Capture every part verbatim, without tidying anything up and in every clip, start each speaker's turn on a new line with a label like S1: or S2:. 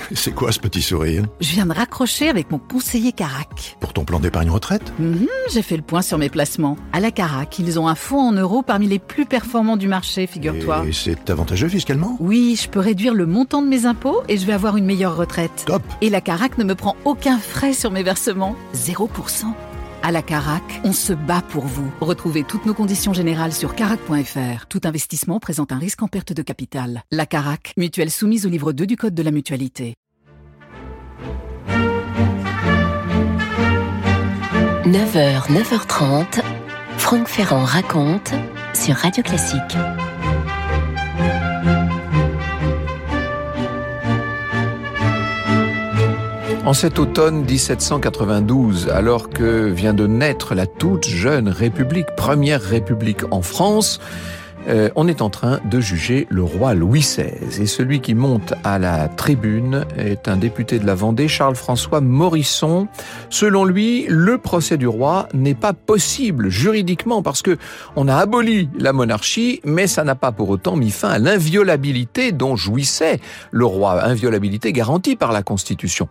S1: C'est quoi ce petit sourire?
S2: Je viens de raccrocher avec mon conseiller Carac.
S1: Pour ton plan d'épargne retraite?
S2: Mmh, j'ai fait le point sur mes placements. À la Carac, ils ont un fonds en euros parmi les plus performants du marché, figure-toi.
S1: Et c'est avantageux fiscalement?
S2: Oui, je peux réduire le montant de mes impôts et je vais avoir une meilleure retraite.
S1: Top!
S2: Et la Carac ne me prend aucun frais sur mes versements. zéro pour cent. À la Carac, on se bat pour vous. Retrouvez toutes nos conditions générales sur carac point f r. Tout investissement présente un risque en perte de capital. La Carac, mutuelle soumise au livre deux du Code de la mutualité.
S3: neuf heures, neuf heures trente, Franck Ferrand raconte sur Radio Classique.
S4: En cet automne dix-sept cent quatre-vingt-douze, alors que vient de naître la toute jeune République, première République en France, euh, on est en train de juger le roi Louis seize. Et celui qui monte à la tribune est un député de la Vendée, Charles-François Morisson. Selon lui, le procès du roi n'est pas possible juridiquement parce que on a aboli la monarchie, mais ça n'a pas pour autant mis fin à l'inviolabilité dont jouissait le roi, inviolabilité garantie par la Constitution.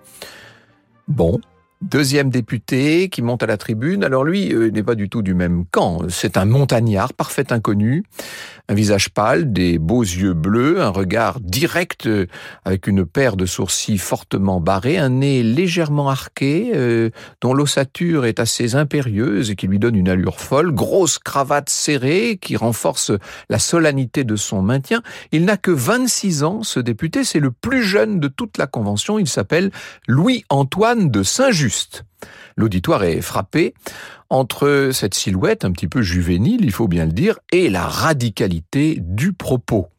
S4: Bon, deuxième député qui monte à la tribune. Alors lui euh, n'est pas du tout du même camp. C'est un montagnard, parfait inconnu, un visage pâle, des beaux yeux bleus, un regard direct euh, avec une paire de sourcils fortement barrés, un nez légèrement arqué, euh, dont l'ossature est assez impérieuse et qui lui donne une allure folle, grosse cravate serrée qui renforce la solennité de son maintien. Il n'a que vingt-six ans, ce député, c'est le plus jeune de toute la Convention. Il s'appelle Louis-Antoine de Saint-Just. L'auditoire est frappé entre cette silhouette un petit peu juvénile, il faut bien le dire, et la radicalité du propos.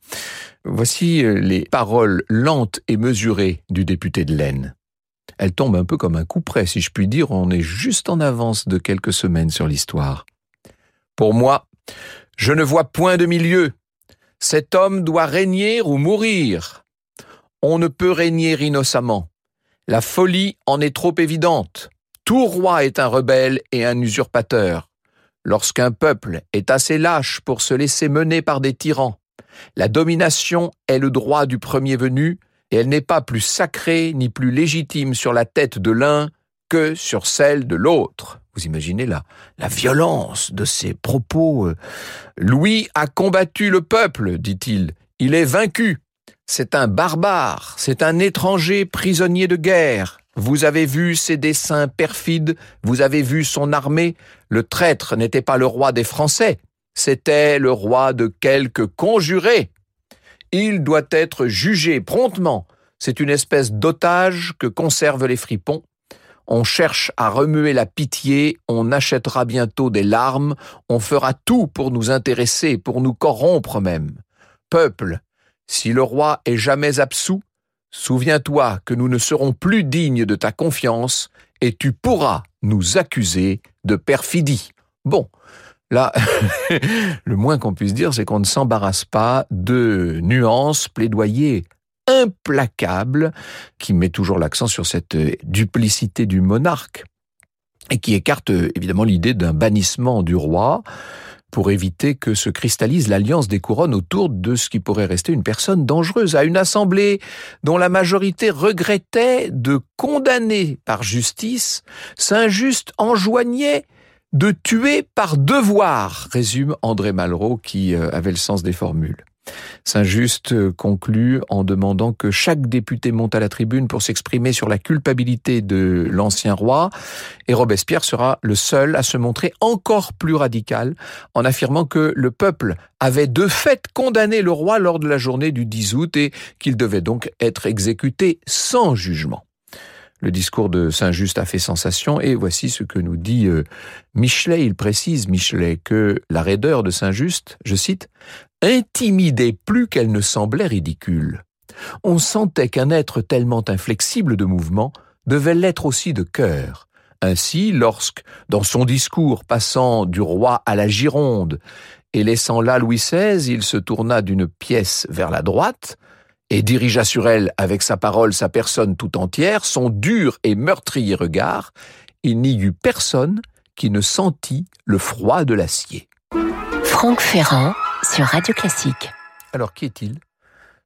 S4: Voici les paroles lentes et mesurées du député de l'Aisne. Elles tombent un peu comme un coup près, si je puis dire, on est juste en avance de quelques semaines sur l'histoire. Pour moi, je ne vois point de milieu. Cet homme doit régner ou mourir. On ne peut régner innocemment. La folie en est trop évidente. Tout roi est un rebelle et un usurpateur. Lorsqu'un peuple est assez lâche pour se laisser mener par des tyrans, la domination est le droit du premier venu et elle n'est pas plus sacrée ni plus légitime sur la tête de l'un que sur celle de l'autre. Vous imaginez la, la violence de ces propos. Louis a combattu le peuple, dit-il. Il est vaincu. C'est un barbare, c'est un étranger prisonnier de guerre. Vous avez vu ses desseins perfides, vous avez vu son armée. Le traître n'était pas le roi des Français, c'était le roi de quelques conjurés. Il doit être jugé promptement. C'est une espèce d'otage que conservent les fripons. On cherche à remuer la pitié, on achètera bientôt des larmes, on fera tout pour nous intéresser, pour nous corrompre même. Peuple, si le roi est jamais absous, souviens-toi que nous ne serons plus dignes de ta confiance et tu pourras nous accuser de perfidie. Bon, là, le moins qu'on puisse dire, c'est qu'on ne s'embarrasse pas de nuances, plaidoyer implacable qui met toujours l'accent sur cette duplicité du monarque et qui écarte évidemment l'idée d'un bannissement du roi pour éviter que se cristallise l'alliance des couronnes autour de ce qui pourrait rester une personne dangereuse. À une assemblée dont la majorité regrettait de condamner par justice, Saint-Just enjoignait de tuer par devoir, résume André Malraux qui avait le sens des formules. Saint-Just conclut en demandant que chaque député monte à la tribune pour s'exprimer sur la culpabilité de l'ancien roi, et Robespierre sera le seul à se montrer encore plus radical en affirmant que le peuple avait de fait condamné le roi lors de la journée du dix août et qu'il devait donc être exécuté sans jugement. Le discours de Saint-Just a fait sensation et voici ce que nous dit euh, Michelet. Il précise, Michelet, que la raideur de Saint-Just, je cite, « intimidait plus qu'elle ne semblait ridicule. On sentait qu'un être tellement inflexible de mouvement devait l'être aussi de cœur. Ainsi, lorsque, dans son discours passant du roi à la Gironde et laissant là Louis seize, il se tourna d'une pièce vers la droite, et dirigea sur elle avec sa parole sa personne tout entière, son dur et meurtrier regard, il n'y eut personne qui ne sentit le froid de l'acier. »
S3: Franck Ferrand sur Radio Classique.
S4: Alors, qui est-il ?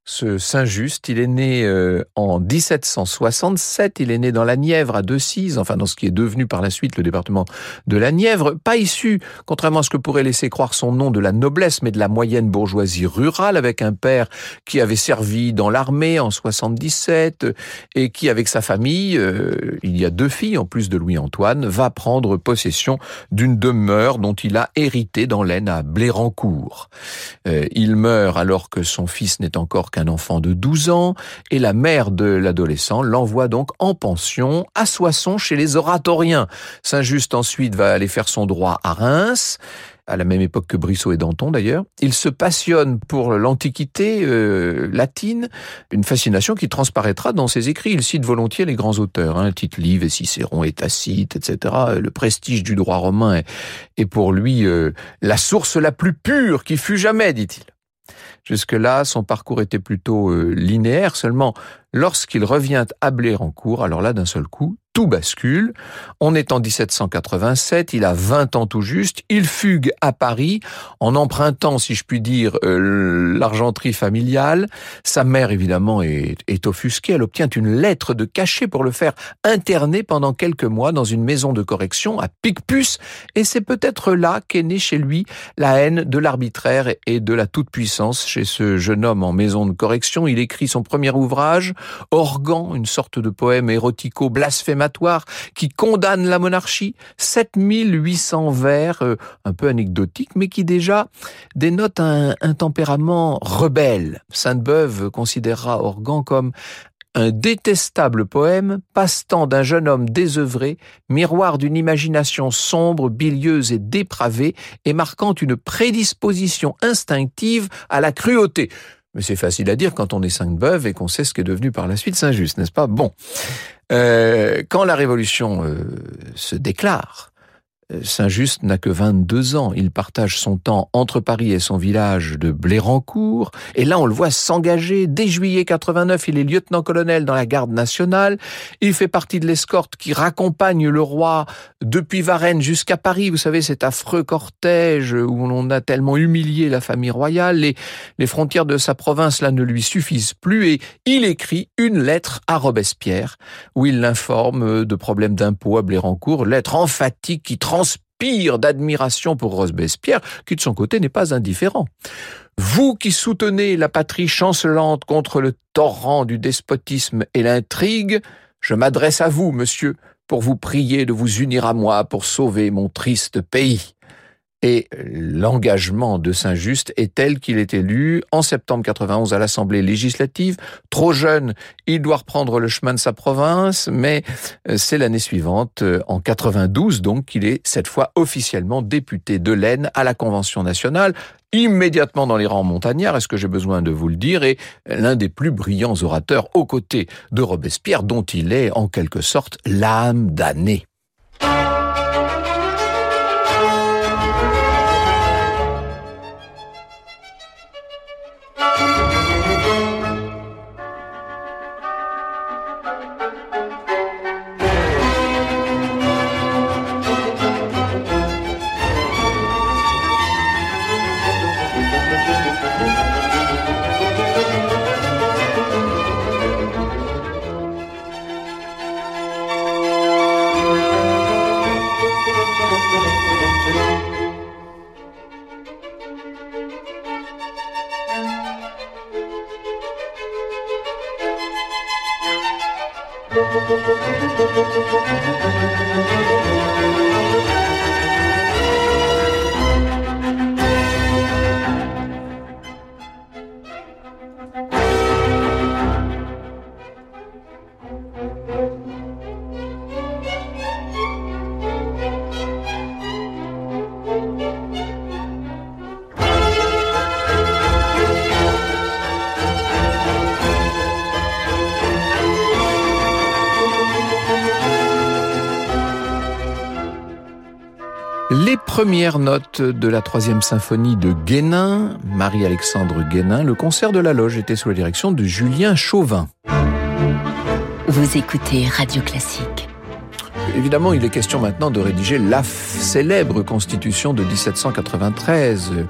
S4: ce Saint-Just. Il est né euh, en dix-sept cent soixante-sept, il est né dans la Nièvre à Decize, enfin dans ce qui est devenu par la suite le département de la Nièvre, pas issu, contrairement à ce que pourrait laisser croire son nom, de la noblesse, mais de la moyenne bourgeoisie rurale, avec un père qui avait servi dans l'armée en soixante-dix-sept et qui, avec sa famille, euh, il y a deux filles en plus de Louis-Antoine, va prendre possession d'une demeure dont il a hérité dans l'Aisne à Blérancourt. Euh, il meurt alors que son fils n'est encore qu'un enfant de douze ans, et la mère de l'adolescent l'envoie donc en pension à Soissons chez les oratoriens. Saint-Just ensuite va aller faire son droit à Reims, à la même époque que Brissot et Danton d'ailleurs. Il se passionne pour l'antiquité euh, latine, une fascination qui transparaîtra dans ses écrits. Il cite volontiers les grands auteurs, hein, Tite-Live et Cicéron et Tacite, et cetera. Le prestige du droit romain est, est pour lui euh, la source la plus pure qui fut jamais, dit-il. Jusque-là, son parcours était plutôt euh, linéaire, seulement lorsqu'il revient à Blérancourt, alors là, d'un seul coup, tout bascule. On est en dix-sept cent quatre-vingt-sept, il a vingt ans tout juste, il fugue à Paris en empruntant, si je puis dire, euh, l'argenterie familiale. Sa mère, évidemment, est, est offusquée. Elle obtient une lettre de cachet pour le faire interner pendant quelques mois dans une maison de correction à Picpus, et c'est peut-être là qu'est née chez lui la haine de l'arbitraire et de la toute-puissance chez ce jeune homme en maison de correction. Il écrit son premier ouvrage, Organ, une sorte de poème érotico-blasphématoire qui condamne la monarchie, sept mille huit cents vers, euh, un peu anecdotiques, mais qui déjà dénotent un, un tempérament rebelle. Sainte-Beuve considérera Organ comme un détestable poème, passe-temps d'un jeune homme désœuvré, miroir d'une imagination sombre, bilieuse et dépravée, et marquant une prédisposition instinctive à la cruauté. Mais c'est facile à dire quand on est Sainte-Beuve et qu'on sait ce qu'est devenu par la suite Saint-Just, n'est-ce pas? Bon. Euh, quand la Révolution euh, se déclare, Saint-Just n'a que vingt-deux ans. Il partage son temps entre Paris et son village de Blérancourt. Et là, on le voit s'engager. Dès juillet quatre-vingt-neuf, il est lieutenant-colonel dans la garde nationale. Il fait partie de l'escorte qui raccompagne le roi depuis Varennes jusqu'à Paris. Vous savez, cet affreux cortège où l'on a tellement humilié la famille royale. Les, les frontières de sa province, là, ne lui suffisent plus. Et il écrit une lettre à Robespierre où il l'informe de problèmes d'impôts à Blérancourt. Lettre emphatique qui transpire d'admiration pour Robespierre, qui de son côté n'est pas indifférent. Vous qui soutenez la patrie chancelante contre le torrent du despotisme et l'intrigue, je m'adresse à vous, monsieur, pour vous prier de vous unir à moi pour sauver mon triste pays. Et l'engagement de Saint-Just est tel qu'il est élu en septembre quatre-vingt-onze à l'Assemblée législative. Trop jeune, il doit reprendre le chemin de sa province, mais c'est l'année suivante, en quatre-vingt-douze, donc, qu'il est cette fois officiellement député de l'Aisne à la Convention nationale, immédiatement dans les rangs montagnards, est-ce que j'ai besoin de vous le dire, et l'un des plus brillants orateurs aux côtés de Robespierre, dont il est en quelque sorte l'âme damnée. Les premières notes de la troisième symphonie de Guénin, Marie-Alexandre Guénin, le concert de la Loge était sous la direction de Julien Chauvin.
S3: Vous écoutez Radio Classique.
S4: Évidemment, il est question maintenant de rédiger la f- célèbre Constitution de dix-sept cent quatre-vingt-treize,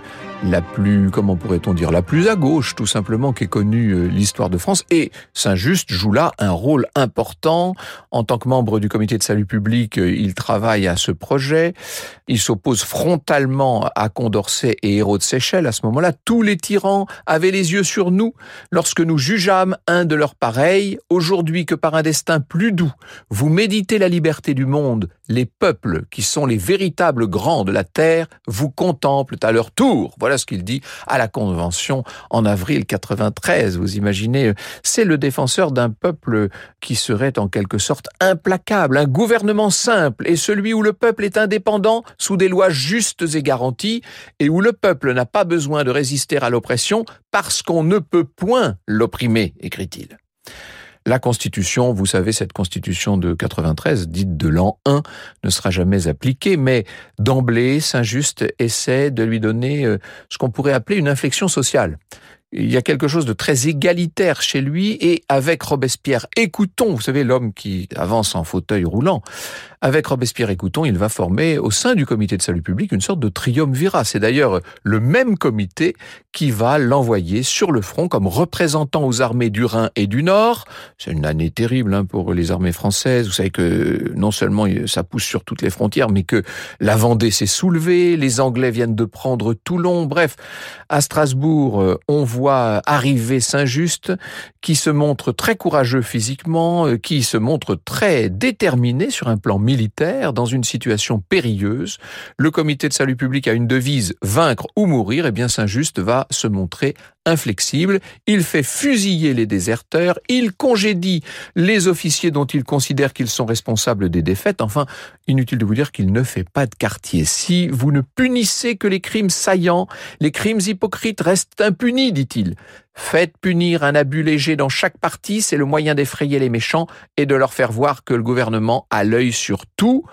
S4: la plus, comment pourrait-on dire, la plus à gauche, tout simplement, qu'ait connue l'histoire de France. Et Saint-Just joue là un rôle important. En tant que membre du comité de salut public, il travaille à ce projet. Il s'oppose frontalement à Condorcet et Hérault de Séchelles. À ce moment-là, tous les tyrans avaient les yeux sur nous lorsque nous jugeâmes un de leurs pareils. Aujourd'hui que par un destin plus doux, vous méditez la liberté du monde, les peuples qui sont les véritables grands de la terre vous contemplent à leur tour. Voilà ce qu'il dit à la Convention en avril quatre-vingt-treize. Vous imaginez, c'est le défenseur d'un peuple qui serait en quelque sorte implacable, un gouvernement simple et celui où le peuple est indépendant sous des lois justes et garanties et où le peuple n'a pas besoin de résister à l'oppression parce qu'on ne peut point l'opprimer, écrit-il. La Constitution, vous savez, cette Constitution de quatre-vingt-treize, dite de l'an un, ne sera jamais appliquée, mais d'emblée, Saint-Just essaie de lui donner euh, ce qu'on pourrait appeler une inflexion sociale. Il y a quelque chose de très égalitaire chez lui, et avec Robespierre Écouton, vous savez, l'homme qui avance en fauteuil roulant, avec Robespierre Écouton, il va former au sein du comité de salut public une sorte de triumvirat. C'est d'ailleurs le même comité qui va l'envoyer sur le front comme représentant aux armées du Rhin et du Nord. C'est une année terrible hein, pour les armées françaises. Vous savez que non seulement ça pousse sur toutes les frontières, mais que la Vendée s'est soulevée, les Anglais viennent de prendre Toulon. Bref, à Strasbourg, on voit arriver Saint-Just, qui se montre très courageux physiquement, qui se montre très déterminé sur un plan militaire, dans une situation périlleuse. Le comité de salut public a une devise « vaincre ou mourir », et bien Saint-Just va se montrer inflexible. Il fait fusiller les déserteurs, il congédie les officiers dont il considère qu'ils sont responsables des défaites. Enfin, inutile de vous dire qu'il ne fait pas de quartier. Si vous ne punissez que les crimes saillants, les crimes hypocrites restent impunis, dit-il. Faites punir un abus léger dans chaque partie, c'est le moyen d'effrayer les méchants et de leur faire voir que le gouvernement a l'œil sur tout.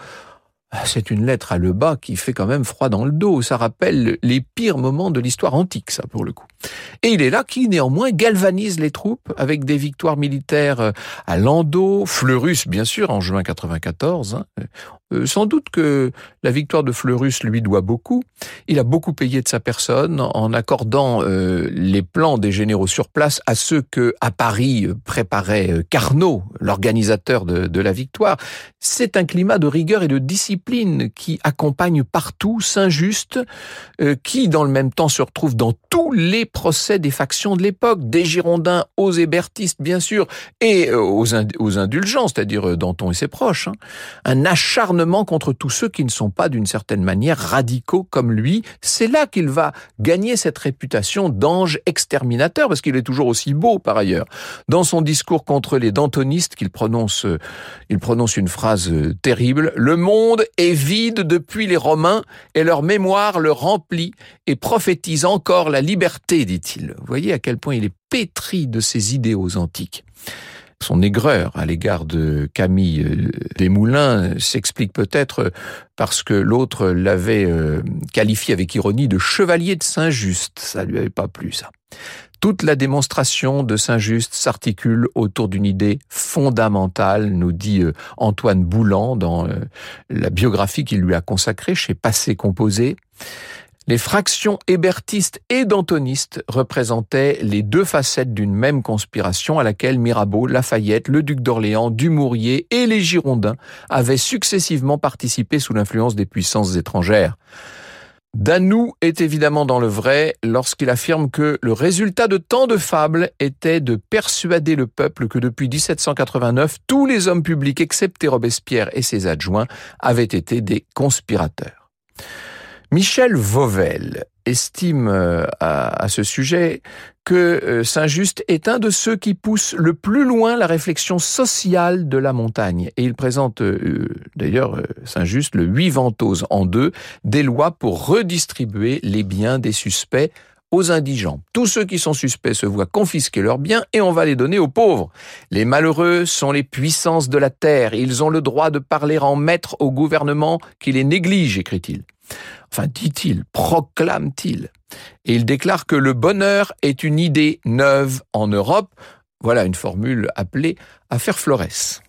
S4: C'est une lettre à Lebas qui fait quand même froid dans le dos. Ça rappelle les pires moments de l'histoire antique, ça, pour le coup. Et il est là qui, néanmoins, galvanise les troupes avec des victoires militaires à Landau, Fleurus, bien sûr, en juin quatre-vingt-quatorze. Hein. Euh, sans doute que la victoire de Fleurus lui doit beaucoup. Il a beaucoup payé de sa personne en accordant euh, les plans des généraux sur place à ceux que, à Paris, préparait Carnot, l'organisateur de, de la victoire. C'est un climat de rigueur et de discipline qui accompagne partout Saint-Just, euh, qui, dans le même temps, se retrouve dans tous les procès des factions de l'époque, des Girondins aux hébertistes, bien sûr, et aux, ind- aux indulgents, c'est-à-dire Danton et ses proches. Hein. Un acharnement contre tous ceux qui ne sont pas, d'une certaine manière, radicaux comme lui. C'est là qu'il va gagner cette réputation d'ange exterminateur, parce qu'il est toujours aussi beau, par ailleurs. Dans son discours contre les dantonistes, qu'il prononce, il prononce une phrase terrible. « Le monde est vide depuis les Romains, et leur mémoire le remplit et prophétise encore la liberté, dit-il. » Vous voyez à quel point il est pétri de ces idéaux antiques. Son aigreur à l'égard de Camille Desmoulins s'explique peut-être parce que l'autre l'avait qualifié avec ironie de chevalier de Saint-Just. Ça lui avait pas plu, ça. Toute la démonstration de Saint-Just s'articule autour d'une idée fondamentale, nous dit Antoine Boulan dans la biographie qu'il lui a consacrée chez Passé Composé. Les fractions hébertistes et dantonistes représentaient les deux facettes d'une même conspiration à laquelle Mirabeau, Lafayette, le duc d'Orléans, Dumouriez et les Girondins avaient successivement participé sous l'influence des puissances étrangères. Danou est évidemment dans le vrai lorsqu'il affirme que le résultat de tant de fables était de persuader le peuple que depuis dix-sept cent quatre-vingt-neuf, tous les hommes publics, excepté Robespierre et ses adjoints, avaient été des conspirateurs. Michel Vauvel estime à, à ce sujet que Saint-Just est un de ceux qui poussent le plus loin la réflexion sociale de la montagne. Et il présente euh, d'ailleurs Saint-Just le huit Ventose en deux, des lois pour redistribuer les biens des suspects aux indigents. Tous ceux qui sont suspects se voient confisquer leurs biens et on va les donner aux pauvres. Les malheureux sont les puissances de la terre. Ils ont le droit de parler en maître au gouvernement qui les néglige, écrit-il. Enfin, dit-il, proclame-t-il. Et il déclare que le bonheur est une idée neuve en Europe. Voilà une formule appelée affaire Florès.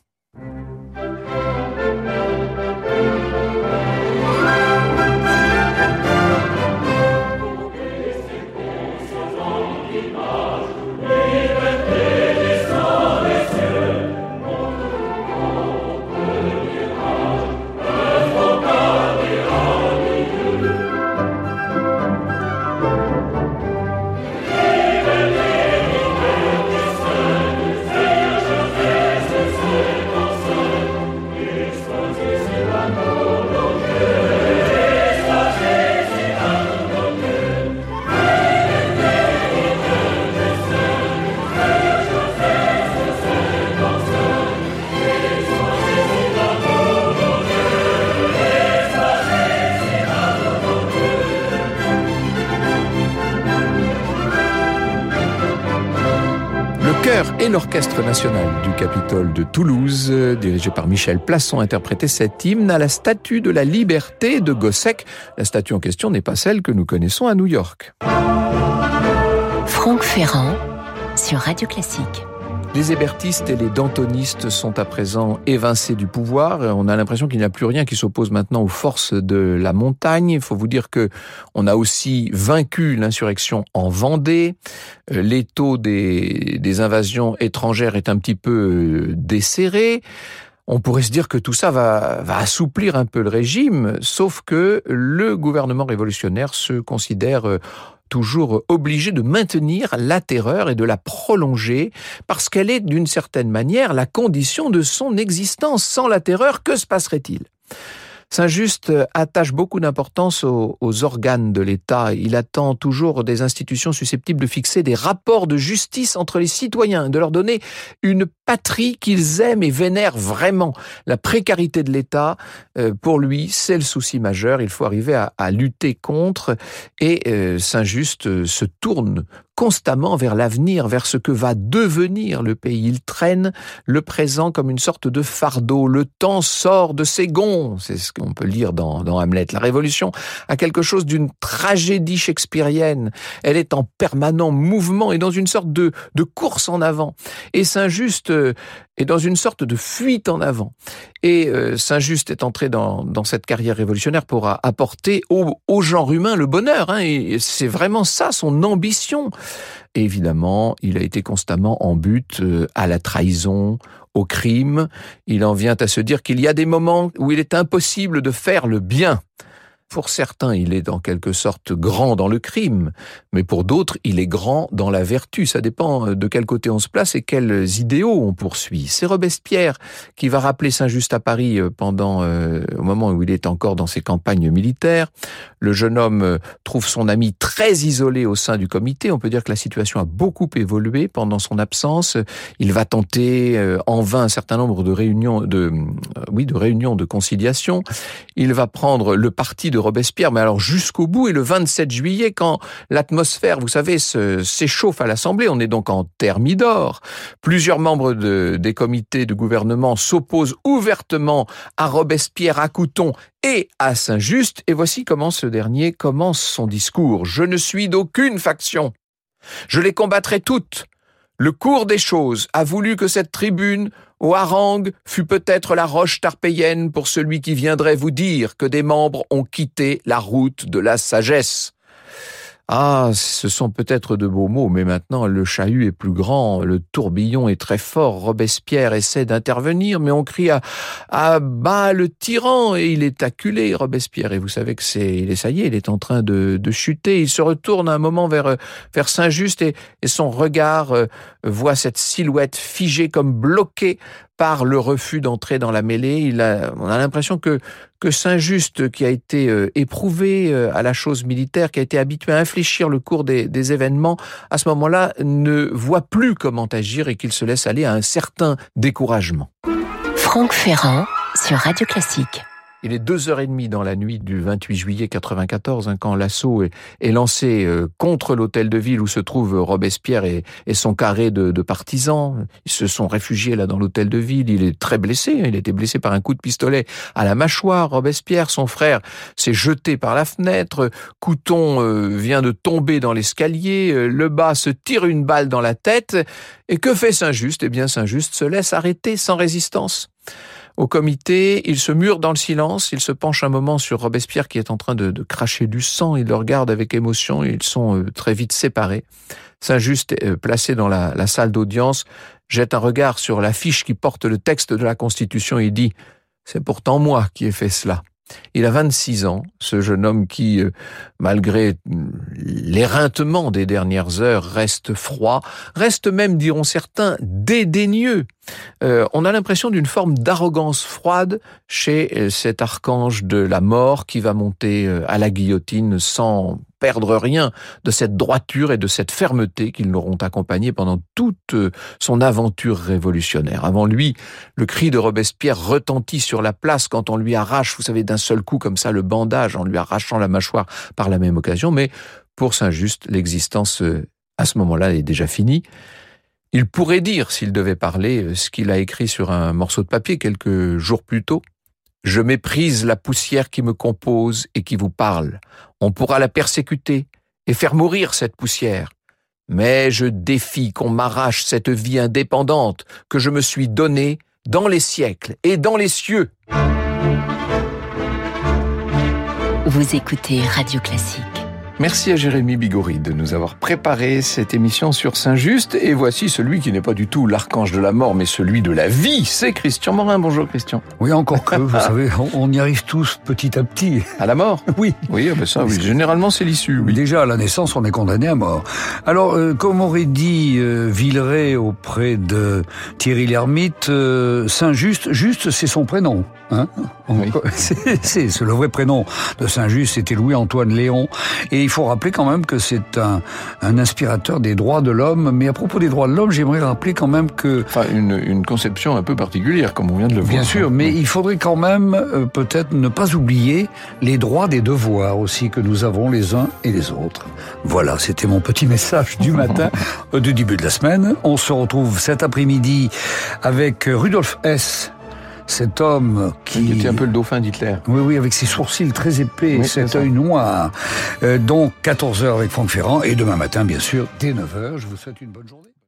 S4: Et l'Orchestre national du Capitole de Toulouse, dirigé par Michel Plasson, interprétait cet hymne à la Statue de la Liberté de Gossec. La statue en question n'est pas celle que nous connaissons à New York.
S3: Franck Ferrand sur Radio Classique.
S4: Les hébertistes et les dantonistes sont à présent évincés du pouvoir. On a l'impression qu'il n'y a plus rien qui s'oppose maintenant aux forces de la montagne. Il faut vous dire que on a aussi vaincu l'insurrection en Vendée. L'étau des, des invasions étrangères est un petit peu desserré. On pourrait se dire que tout ça va, va assouplir un peu le régime, sauf que le gouvernement révolutionnaire se considère toujours obligé de maintenir la terreur et de la prolonger, parce qu'elle est d'une certaine manière la condition de son existence. Sans la terreur, que se passerait-il ? Saint-Just attache beaucoup d'importance aux, aux organes de l'État. Il attend toujours des institutions susceptibles de fixer des rapports de justice entre les citoyens, de leur donner une patrie qu'ils aiment et vénèrent vraiment. La précarité de l'État, euh, pour lui, c'est le souci majeur. Il faut arriver à, à lutter contre. Et euh, Saint-Just euh, se tourne constamment vers l'avenir, vers ce que va devenir le pays. Il traîne le présent comme une sorte de fardeau. Le temps sort de ses gonds. C'est ce qu'on peut lire dans, dans Hamlet. La Révolution a quelque chose d'une tragédie shakespearienne. Elle est en permanent mouvement et dans une sorte de, de course en avant. Et Saint-Just euh, est dans une sorte de fuite en avant. Et euh, Saint-Just est entré dans, dans cette carrière révolutionnaire pour apporter au, au genre humain le bonheur. Hein, et c'est vraiment ça, son ambition. Et évidemment, il a été constamment en butte à la trahison, au crime. Il en vient à se dire qu'il y a des moments où il est impossible de faire le bien. Pour certains, il est en quelque sorte grand dans le crime, mais pour d'autres, il est grand dans la vertu. Ça dépend de quel côté on se place et quels idéaux on poursuit. C'est Robespierre qui va rappeler Saint-Just à Paris pendant, euh, au moment où il est encore dans ses campagnes militaires. Le jeune homme trouve son ami très isolé au sein du comité. On peut dire que la situation a beaucoup évolué pendant son absence. Il va tenter euh, en vain un certain nombre de réunions de, euh, oui, de réunions de conciliation. Il va prendre le parti de Robespierre, mais alors jusqu'au bout. Et le vingt-sept juillet, quand l'atmosphère, vous savez, se, s'échauffe à l'Assemblée, on est donc en thermidor. Plusieurs membres de, des comités de gouvernement s'opposent ouvertement à Robespierre, à Couthon et à Saint-Just. Et voici comment ce dernier commence son discours. « Je ne suis d'aucune faction. Je les combattrai toutes. Le cours des choses a voulu que cette tribune au hareng fût peut-être la roche tarpéienne pour celui qui viendrait vous dire que des membres ont quitté la route de la sagesse. » Ah, ce sont peut-être de beaux mots, mais maintenant le chahut est plus grand, le tourbillon est très fort. Robespierre essaie d'intervenir, mais on crie à, à bas le tyran, et il est acculé, Robespierre. Et vous savez que c'est, il est, ça y est, il est en train de, de chuter. Il se retourne un moment vers, vers Saint-Just et, et son regard euh, voit cette silhouette figée comme bloquée par le refus d'entrer dans la mêlée. Il a, on a l'impression que, que Saint-Just, qui a été euh, éprouvé euh, à la chose militaire, qui a été habitué à infléchir le cours des, des événements, à ce moment-là, ne voit plus comment agir et qu'il se laisse aller à un certain découragement.
S3: Franck Ferrand sur Radio Classique.
S4: Il est deux heures et demie dans la nuit du vingt-huit juillet quatre-vingt-quatorze, hein, quand l'assaut est, est lancé euh, contre l'hôtel de ville où se trouve Robespierre et, et son carré de, de partisans. Ils se sont réfugiés là dans l'hôtel de ville. Il est très blessé. Hein, il a été blessé par un coup de pistolet à la mâchoire. Robespierre, son frère, s'est jeté par la fenêtre. Couthon euh, vient de tomber dans l'escalier. Euh, Lebas se tire une balle dans la tête. Et que fait Saint-Just ? Eh bien, Saint-Just se laisse arrêter sans résistance. Au comité, il se mure dans le silence, il se penche un moment sur Robespierre qui est en train de, de cracher du sang, il le regarde avec émotion et ils sont euh, très vite séparés. Saint-Just, euh, placé dans la, la salle d'audience, jette un regard sur l'affiche qui porte le texte de la Constitution et dit « C'est pourtant moi qui ai fait cela ». Il a vingt-six ans, ce jeune homme qui, euh, malgré l'éreintement des dernières heures, reste froid, reste même, diront certains, dédaigneux. Euh, on a l'impression d'une forme d'arrogance froide chez euh, cet archange de la mort qui va monter euh, à la guillotine sans perdre rien de cette droiture et de cette fermeté qui l'auront accompagné pendant toute son aventure révolutionnaire. Avant lui, le cri de Robespierre retentit sur la place quand on lui arrache, vous savez, d'un seul coup comme ça, le bandage en lui arrachant la mâchoire par la même occasion. Mais pour Saint-Just, l'existence, à ce moment-là, est déjà finie. Il pourrait dire, s'il devait parler, ce qu'il a écrit sur un morceau de papier quelques jours plus tôt. « Je méprise la poussière qui me compose et qui vous parle. On pourra la persécuter et faire mourir cette poussière. Mais je défie qu'on m'arrache cette vie indépendante que je me suis donnée dans les siècles et dans les cieux. »
S3: Vous écoutez Radio Classique.
S4: Merci à Jérémy Bigori de nous avoir préparé cette émission sur Saint-Just. Et voici celui qui n'est pas du tout l'archange de la mort, mais celui de la vie. C'est Christian Morin. Bonjour Christian.
S5: Oui, encore que, vous savez, on y arrive tous petit à petit.
S4: À la mort ?
S5: Oui.
S4: Oui, ben ça, oui. Généralement, c'est l'issue. Oui.
S5: Déjà, à la naissance, on est condamné à mort. Alors, euh, comme aurait dit euh, Villeray auprès de Thierry Lhermitte, euh, Saint-Just, Juste, c'est son prénom. Hein
S4: oui.
S5: c'est, c'est, c'est le vrai prénom de Saint-Just, c'était Louis-Antoine Léon. Et il faut rappeler quand même que c'est un, un inspirateur des droits de l'homme. Mais à propos des droits de l'homme, j'aimerais rappeler quand même que...
S4: Enfin, une, une conception un peu particulière, comme on vient de le voir.
S5: Bien sûr, mais il faudrait quand même euh, peut-être ne pas oublier les droits des devoirs aussi que nous avons les uns et les autres. Voilà, c'était mon petit message du matin, euh, du début de la semaine. On se retrouve cet après-midi avec Rudolf Hess. Cet homme qui...
S4: qui était un peu le dauphin d'Hitler.
S5: Oui, oui, avec ses sourcils très épais,
S4: oui,
S5: cet œil noir. Euh, donc, quatorze heures avec Franck Ferrand, et demain matin, bien sûr, dès neuf heures. Je vous souhaite une bonne journée.